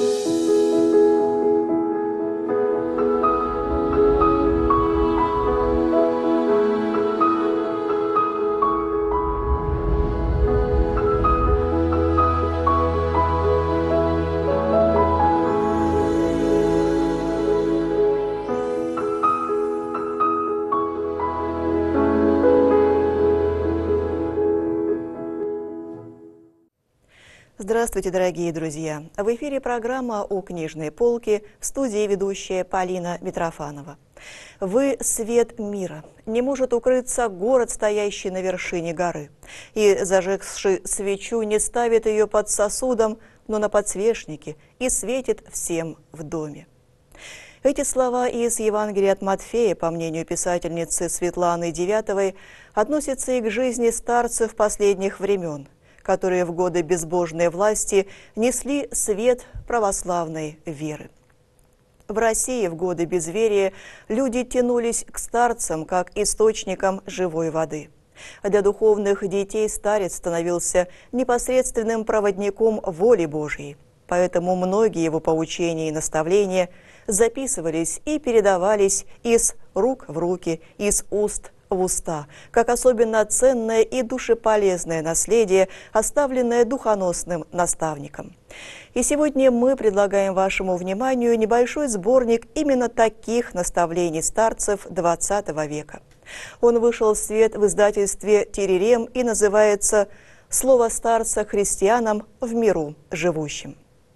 Здравствуйте, дорогие друзья! В эфире программа «У книжной полки», в студии ведущая Полина Митрофанова. «Вы – свет мира. Не может укрыться город, стоящий на вершине горы. И, зажегши свечу, не ставит ее под сосудом, но на подсвечнике, и светит всем в доме». Эти слова из Евангелия от Матфея, по мнению писательницы Светланы Девятовой, относятся и к жизни старцев последних времен, которые в годы безбожной власти несли свет православной веры. В России в годы безверия люди тянулись к старцам как источникам живой воды. Для духовных детей старец становился непосредственным проводником воли Божьей, поэтому многие его поучения и наставления записывались и передавались из рук в руки, из уст в уста, как особенно ценное и душеполезное наследие, оставленное духоносным наставником. И сегодня мы предлагаем вашему вниманию небольшой сборник именно таких наставлений старцев XX века. Он вышел в свет в издательстве «Теререм» и называется «Слово старца христианам в миру живущим».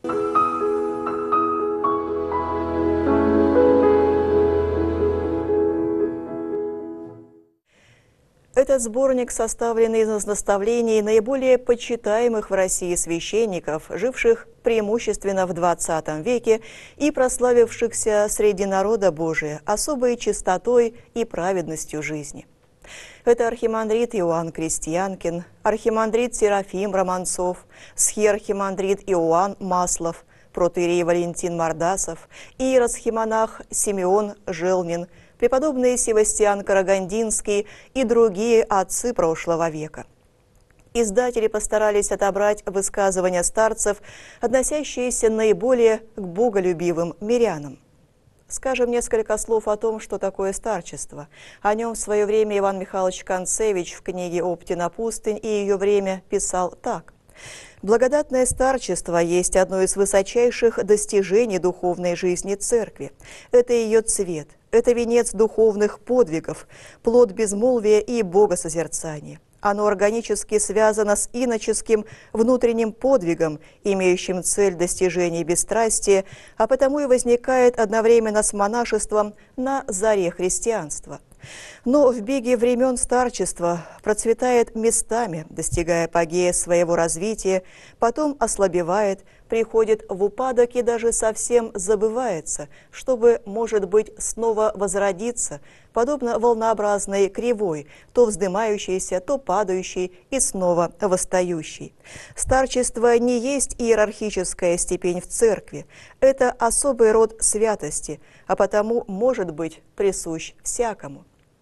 Этот сборник составлен из наставлений наиболее почитаемых в России священников, живших преимущественно в XX веке и прославившихся среди народа Божия особой чистотой и праведностью жизни. Это архимандрит Иоанн Крестьянкин, архимандрит Серафим Романцов, схиархимандрит Иоанн Маслов, протоиерей Валентин Мордасов, иеросхимонах Симеон Желнин, преподобный Севастиан Карагандинский и другие отцы прошлого века. Издатели постарались отобрать высказывания старцев, относящиеся наиболее к боголюбивым мирянам. Скажем несколько слов о том, что такое старчество. О нем в свое время Иван Михайлович Концевич в книге «Оптина пустынь и ее время» писал так. Благодатное старчество есть одно из высочайших достижений духовной жизни Церкви. Это ее цвет, это венец духовных подвигов, плод безмолвия и богосозерцания. Оно органически связано с иноческим внутренним подвигом, имеющим цель достижения бесстрастия, а потому и возникает одновременно с монашеством на заре христианства. Но в беге времен старчества процветает местами, достигая апогея своего развития, потом ослабевает, приходит в упадок и даже совсем забывается, чтобы, может быть, снова возродиться, подобно волнообразной кривой, то вздымающейся, то падающей и снова восстающей. Старчество не есть иерархическая степень в церкви, это особый род святости, а потому может быть присущ всякому.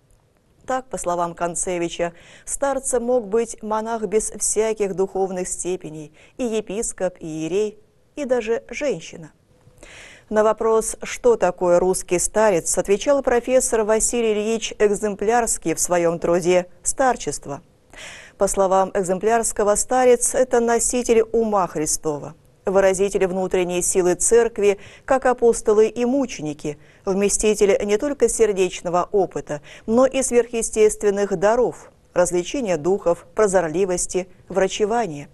Так, по словам Концевича, старцем мог быть монах без всяких духовных степеней, и епископ, и иерей, и даже женщина. На вопрос, что такое русский старец, отвечал профессор Василий Ильич Экземплярский в своем труде «Старчество». По словам Экземплярского, старец – это носитель ума Христова, выразитель внутренней силы Церкви, как апостолы и мученики, вместитель не только сердечного опыта, но и сверхъестественных даров, развлечения духов, прозорливости, врачевания.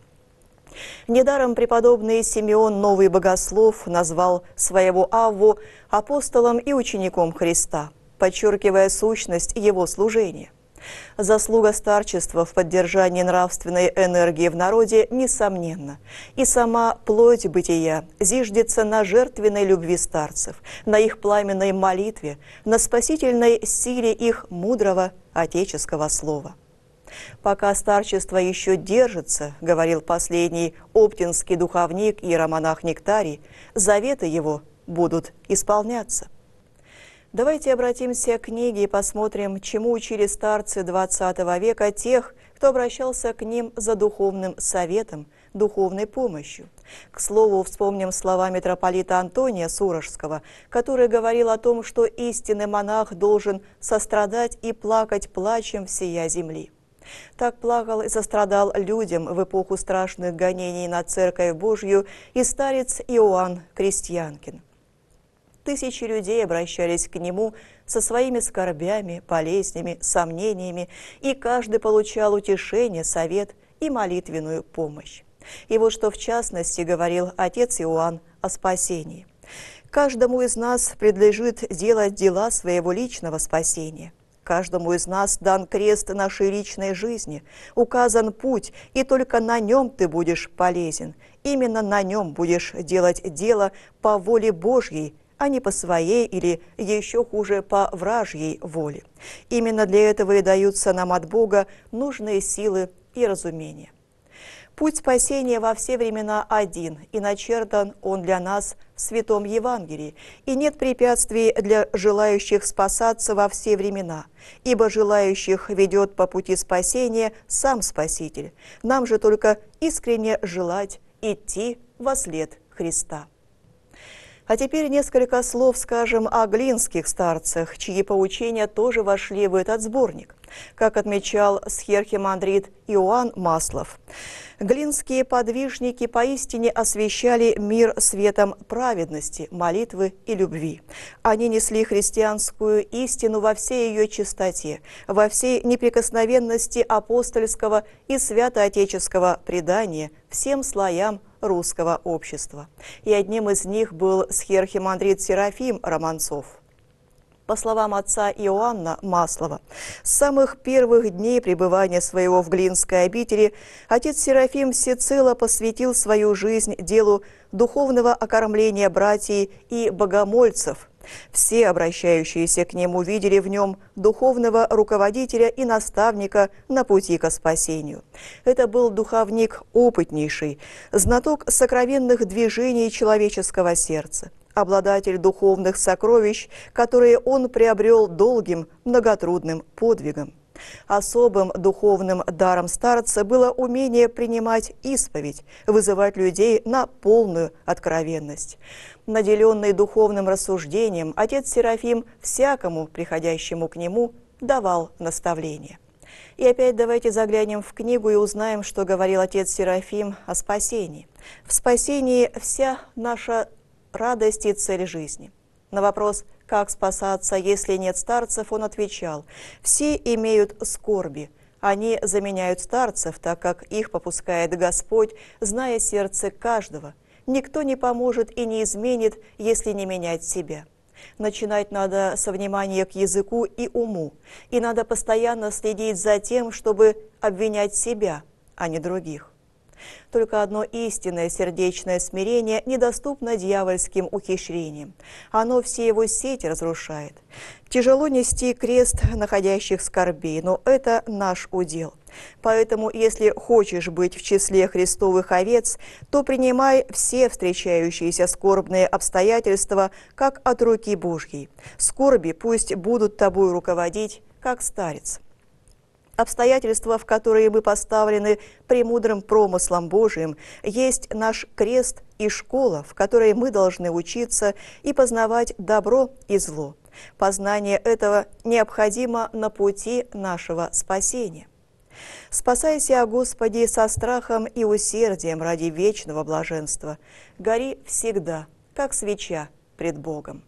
Недаром преподобный Симеон Новый Богослов назвал своего Авву апостолом и учеником Христа, подчеркивая сущность его служения. Заслуга старчества в поддержании нравственной энергии в народе несомненна, и сама плоть бытия зиждется на жертвенной любви старцев, на их пламенной молитве, на спасительной силе их мудрого отеческого слова. «Пока старчество еще держится, — говорил последний оптинский духовник иеромонах Нектарий, — заветы его будут исполняться». Давайте обратимся к книге и посмотрим, чему учили старцы XX века тех, кто обращался к ним за духовным советом, духовной помощью. К слову, вспомним слова митрополита Антония Сурожского, который говорил о том, что истинный монах должен сострадать и плакать плачем всея земли. Так плакал и сострадал людям в эпоху страшных гонений на Церковь Божью и старец Иоанн Крестьянкин. Тысячи людей обращались к нему со своими скорбями, болезнями, сомнениями, и каждый получал утешение, совет и молитвенную помощь. И вот что в частности говорил отец Иоанн о спасении. «Каждому из нас предлежит делать дела своего личного спасения. Каждому из нас дан крест нашей личной жизни, указан путь, и только на нем ты будешь полезен. Именно на нем будешь делать дело по воле Божьей, а не по своей или, еще хуже, по вражьей воле. Именно для этого и даются нам от Бога нужные силы и разумения. Путь спасения во все времена один, и начертан он для нас в Святом Евангелии, и нет препятствий для желающих спасаться во все времена, ибо желающих ведет по пути спасения сам Спаситель. Нам же только искренне желать идти вослед Христа». А теперь несколько слов скажем о глинских старцах, чьи поучения тоже вошли в этот сборник. Как отмечал схиархимандрит Иоанн Маслов, глинские подвижники поистине освещали мир светом праведности, молитвы и любви. Они несли христианскую истину во всей ее чистоте, во всей неприкосновенности апостольского и святоотеческого предания всем слоям русского общества. И одним из них был схиархимандрит Серафим Романцов. По словам отца Иоанна Маслова, с самых первых дней пребывания своего в Глинской обители отец Серафим всецело посвятил свою жизнь делу духовного окормления братьев и богомольцев. Все обращающиеся к нему видели в нем духовного руководителя и наставника на пути ко спасению. Это был духовник опытнейший, знаток сокровенных движений человеческого сердца, обладатель духовных сокровищ, которые он приобрел долгим, многотрудным подвигом. Особым духовным даром старца было умение принимать исповедь, вызывать людей на полную откровенность. Наделенный духовным рассуждением, отец Серафим всякому приходящему к нему давал наставления. И опять давайте заглянем в книгу и узнаем, что говорил отец Серафим о спасении. В спасении вся наша радость и цель жизни. На вопрос, как спасаться, если нет старцев, он отвечал: «Все имеют скорби, они заменяют старцев, так как их попускает Господь, зная сердце каждого. Никто не поможет и не изменит, если не менять себя». Начинать надо со внимания к языку и уму, и надо постоянно следить за тем, чтобы обвинять себя, а не других. Только одно истинное сердечное смирение недоступно дьявольским ухищрениям. Оно все его сети разрушает. Тяжело нести крест находящих скорбей, но это наш удел. Поэтому, если хочешь быть в числе Христовых овец, то принимай все встречающиеся скорбные обстоятельства, как от руки Божьей. Скорби пусть будут тобой руководить, как старец. Обстоятельства, в которые мы поставлены премудрым промыслом Божиим, есть наш крест и школа, в которой мы должны учиться и познавать добро и зло. Познание этого необходимо на пути нашего спасения. Спасайся, о Господи, со страхом и усердием ради вечного блаженства. Гори всегда, как свеча пред Богом.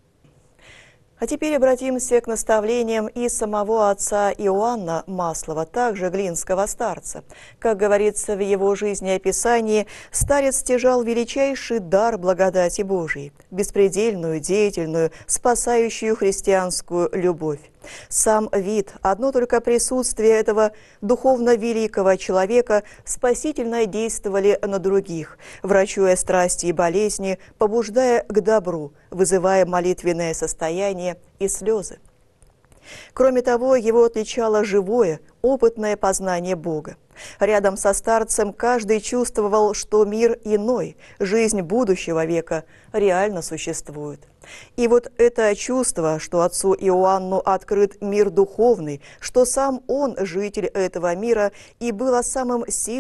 А теперь обратимся к наставлениям и самого отца Иоанна Маслова, также глинского старца. Как говорится в его жизнеописании, старец стяжал величайший дар благодати Божией, беспредельную, деятельную, спасающую христианскую любовь. Сам вид, одно только присутствие этого духовно великого человека спасительно действовали на других, врачуя страсти и болезни, побуждая к добру, вызывая молитвенное состояние и слезы. Кроме того, его отличало живое, опытное познание Бога. Рядом со старцем каждый чувствовал, что мир иной, жизнь будущего века реально существует. И вот это чувство, что отцу Иоанну открыт мир духовный, что сам он житель этого мира, и было самым сильным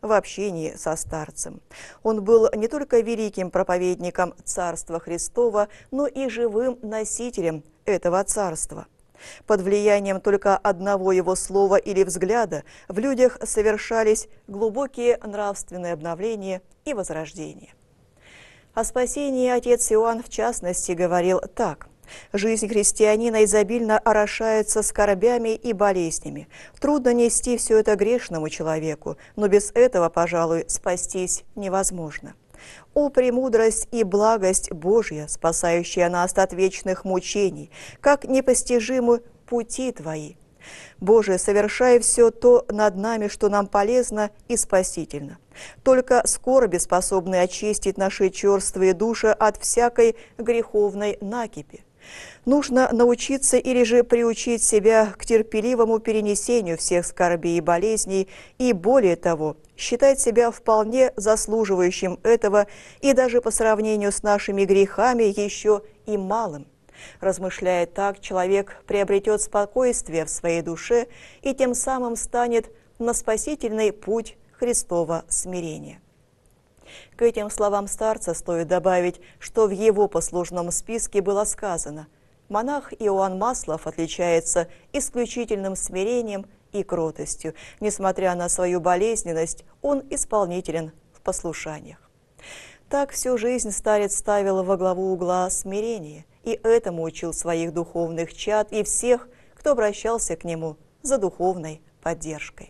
в общении со старцем. Он был не только великим проповедником Царства Христова, но и живым носителем этого царства. Под влиянием только одного его слова или взгляда в людях совершались глубокие нравственные обновления и возрождения. О спасении отец Иоанн в частности говорил так: «Жизнь христианина изобильно орошается скорбями и болезнями. Трудно нести все это грешному человеку, но без этого, пожалуй, спастись невозможно. О, премудрость и благость Божья, спасающая нас от вечных мучений, как непостижимы пути Твои! Боже, совершай все то над нами, что нам полезно и спасительно. Только скорби способны очистить наши черствые души от всякой греховной накипи. Нужно научиться или же приучить себя к терпеливому перенесению всех скорбей и болезней, и более того, считать себя вполне заслуживающим этого и даже по сравнению с нашими грехами еще и малым. Размышляя так, человек приобретет спокойствие в своей душе и тем самым станет на спасительный путь Христова смирения». К этим словам старца стоит добавить, что в его послужном списке было сказано: монах Иоанн Маслов отличается исключительным смирением и кротостью. Несмотря на свою болезненность, он исполнителен в послушаниях. Так всю жизнь старец ставил во главу угла смирение, и этому учил своих духовных чад и всех, кто обращался к нему за духовной поддержкой.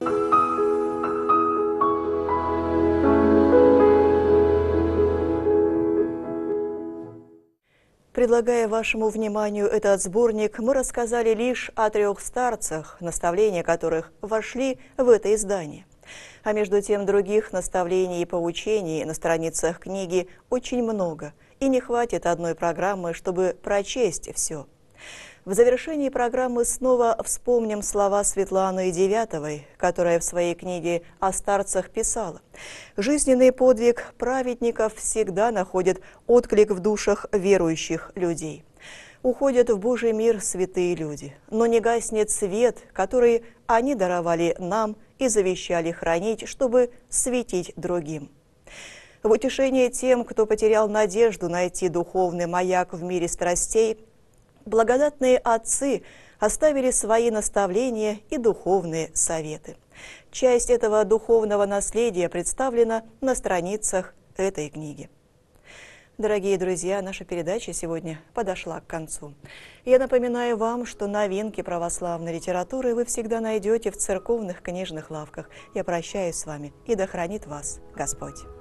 Предлагая вашему вниманию этот сборник, мы рассказали лишь о 3 старцах, наставления которых вошли в это издание. А между тем других наставлений и поучений на страницах книги очень много, и не хватит одной программы, чтобы прочесть все. В завершении программы снова вспомним слова Светланы Девятовой, которая в своей книге о старцах писала: «Жизненный подвиг праведников всегда находит отклик в душах верующих людей. Уходят в Божий мир святые люди, но не гаснет свет, который они даровали нам и завещали хранить, чтобы светить другим. В утешение тем, кто потерял надежду найти духовный маяк в мире страстей, благодатные отцы оставили свои наставления и духовные советы. Часть этого духовного наследия представлена на страницах этой книги». Дорогие друзья, наша передача сегодня подошла к концу. Я напоминаю вам, что новинки православной литературы вы всегда найдете в церковных книжных лавках. Я прощаюсь с вами, и да хранит вас Господь.